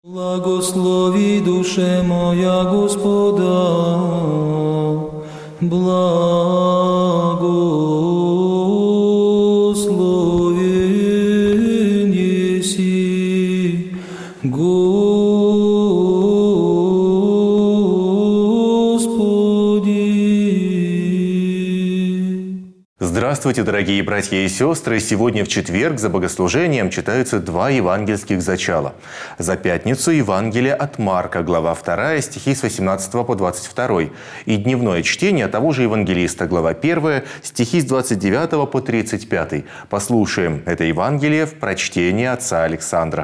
Благослови, душе моя, Господа, благословен еси, Господи. Здравствуйте, дорогие братья и сестры! Сегодня в четверг за богослужением читаются два евангельских зачала. За пятницу Евангелие от Марка, глава 2, стихи с 18 по 22. И дневное чтение того же евангелиста, глава 1, стихи с 29 по 35. Послушаем это Евангелие в прочтении отца Александра.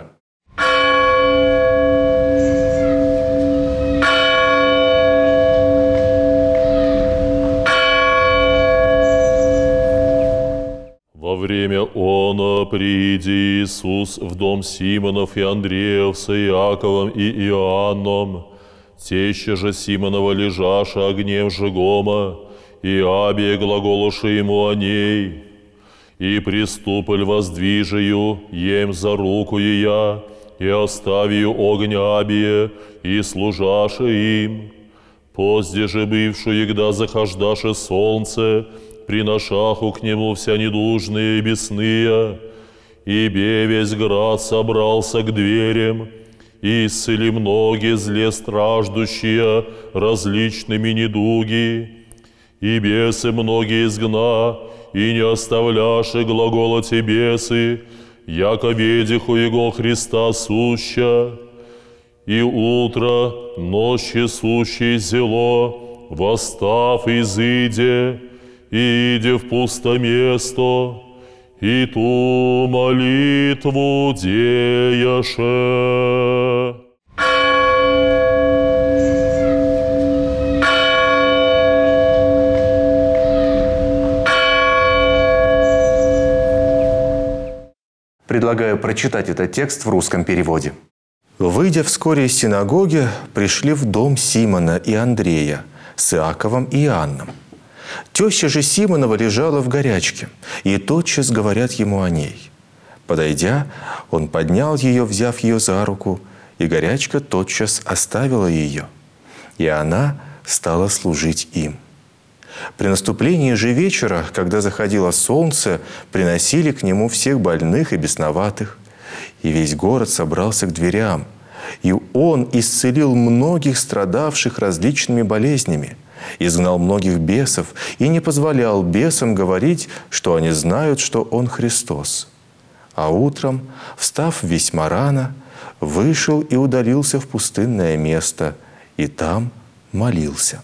Во время оно приди Иисус в дом Симонов и Андреев с Иаковом и Иоанном, теща же Симонова лежаша огнем жегома, и Абия глаголуша ему о ней. И приступль воздвижию, ем за руку ея, и оставию огонь Абия, и служаше им. Позде же бывшую, егда захождаше солнце, приношаху к нему вся недужные и бесные, и весь град собрался к дверям, и исцели многие зле страждущие различными недуги, и бесы многие изгна, и не оставляши глагола те бесы, яко ведиху его Христа суща, и утро ночи сущей зело, восстав изыде, и иди в пусто место, и ту молитву деяше. Предлагаю прочитать этот текст в русском переводе. «Выйдя вскоре из синагоги, пришли в дом Симона и Андрея с Иаковом и Иоанном. Теща же Симонова лежала в горячке, и тотчас говорят ему о ней. Подойдя, он поднял ее, взяв ее за руку, и горячка тотчас оставила ее, и она стала служить им. При наступлении же вечера, когда заходило солнце, приносили к нему всех больных и бесноватых, и весь город собрался к дверям, и он исцелил многих страдавших различными болезнями, изгнал многих бесов и не позволял бесам говорить, что они знают, что Он Христос. А утром, встав весьма рано, вышел и удалился в пустынное место, и там молился».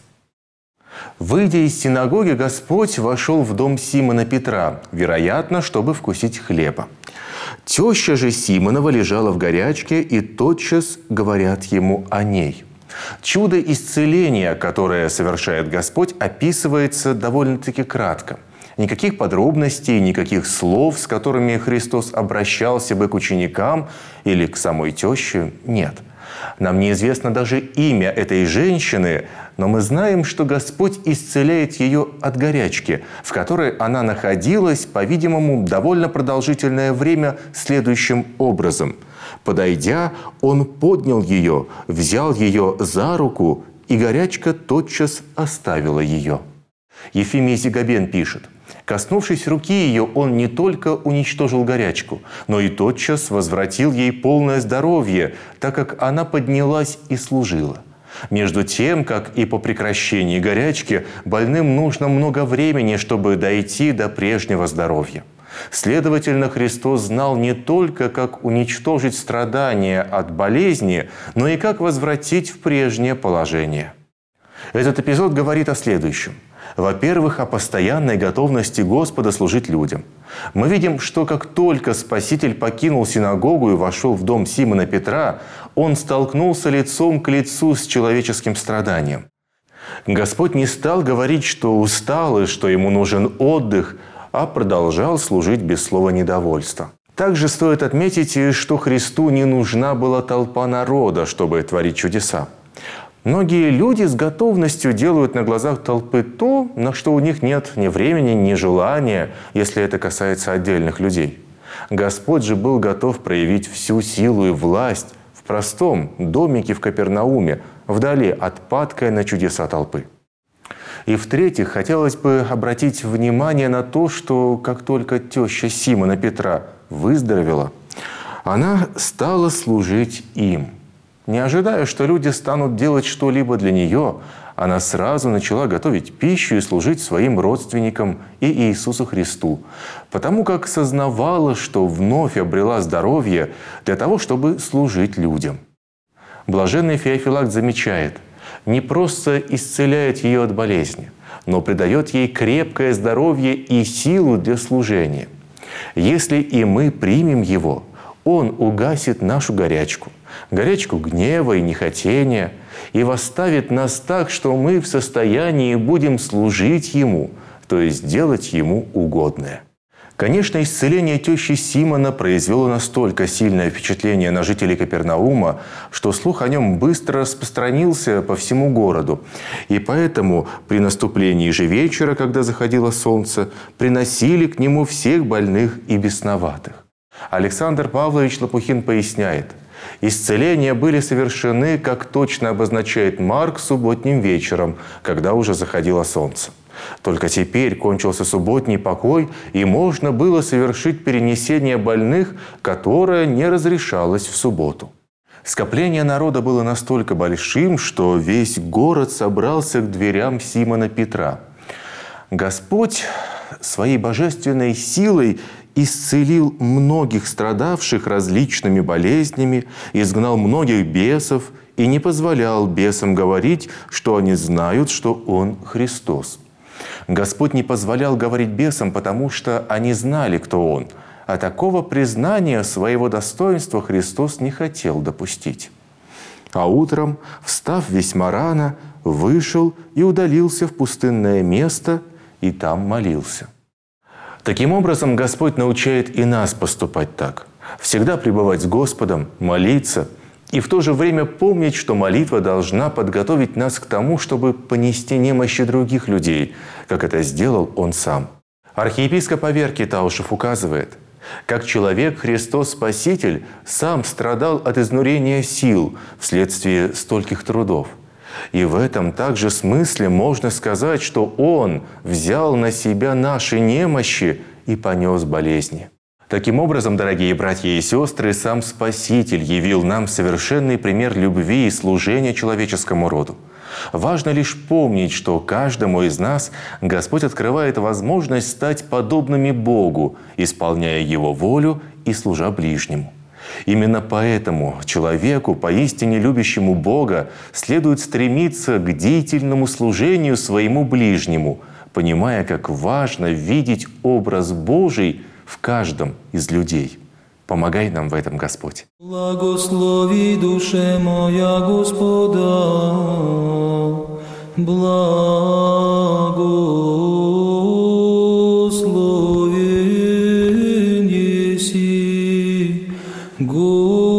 Выйдя из синагоги, Господь вошел в дом Симона Петра, вероятно, чтобы вкусить хлеба. Теща же Симонова лежала в горячке, и тотчас говорят ему о ней. Чудо исцеления, которое совершает Господь, описывается довольно-таки кратко. Никаких подробностей, никаких слов, с которыми Христос обращался бы к ученикам или к самой теще, нет. Нам неизвестно даже имя этой женщины, но мы знаем, что Господь исцеляет ее от горячки, в которой она находилась, по-видимому, довольно продолжительное время следующим образом. Подойдя, Он поднял ее, взял ее за руку, и горячка тотчас оставила ее. Ефимий Зигабен пишет: «Коснувшись руки ее, он не только уничтожил горячку, но и тотчас возвратил ей полное здоровье, так как она поднялась и служила». Между тем, как и по прекращении горячки, больным нужно много времени, чтобы дойти до прежнего здоровья. Следовательно, Христос знал не только, как уничтожить страдания от болезни, но и как возвратить в прежнее положение. Этот эпизод говорит о следующем. Во-первых, о постоянной готовности Господа служить людям. Мы видим, что как только Спаситель покинул синагогу и вошел в дом Симона Петра, Он столкнулся лицом к лицу с человеческим страданием. Господь не стал говорить, что устал и что Ему нужен отдых, а продолжал служить без слова недовольства. Также стоит отметить, что Христу не нужна была толпа народа, чтобы творить чудеса. Многие люди с готовностью делают на глазах толпы то, на что у них нет ни времени, ни желания, если это касается отдельных людей. Господь же был готов проявить всю силу и власть в в простом домике в Капернауме, вдали от падкой на чудеса толпы. И в-третьих, хотелось бы обратить внимание на то, что как только теща Симона Петра выздоровела, она стала служить им. Не ожидая, что люди станут делать что-либо для нее, она сразу начала готовить пищу и служить своим родственникам и Иисусу Христу, потому как сознавала, что вновь обрела здоровье для того, чтобы служить людям. Блаженный Феофилакт замечает, не просто исцеляет ее от болезни, но придает ей крепкое здоровье и силу для служения. Если и мы примем его, он угасит нашу горячку гнева и нехотения, и восставит нас так, что мы в состоянии будем служить Ему, то есть делать Ему угодное. Конечно, исцеление тещи Симона произвело настолько сильное впечатление на жителей Капернаума, что слух о нем быстро распространился по всему городу. И поэтому при наступлении же вечера, когда заходило солнце, приносили к нему всех больных и бесноватых. Александр Павлович Лопухин поясняет, исцеления были совершены, как точно обозначает Марк, субботним вечером, когда уже заходило солнце. Только теперь кончился субботний покой, и можно было совершить перенесение больных, которое не разрешалось в субботу. Скопление народа было настолько большим, что весь город собрался к дверям Симона Петра. Господь своей божественной силой исцелил многих страдавших различными болезнями, изгнал многих бесов и не позволял бесам говорить, что они знают, что Он Христос. Господь не позволял говорить бесам, потому что они знали, кто Он, а такого признания своего достоинства Христос не хотел допустить. А утром, встав весьма рано, вышел и удалился в пустынное место, и там молился. Таким образом, Господь научает и нас поступать так. Всегда пребывать с Господом, молиться и в то же время помнить, что молитва должна подготовить нас к тому, чтобы понести немощи других людей, как это сделал Он сам. Архиепископ Аверкий Таушев указывает, как человек Христос Спаситель сам страдал от изнурения сил вследствие стольких трудов. И в этом также смысле можно сказать, что Он взял на себя наши немощи и понес болезни. Таким образом, дорогие братья и сестры, сам Спаситель явил нам совершенный пример любви и служения человеческому роду. Важно лишь помнить, что каждому из нас Господь открывает возможность стать подобными Богу, исполняя Его волю и служа ближнему. Именно поэтому человеку, поистине любящему Бога, следует стремиться к деятельному служению своему ближнему, понимая, как важно видеть образ Божий в каждом из людей. Помогай нам в этом, Господь. Благослови душе моя Господа, благословен еси, Господи.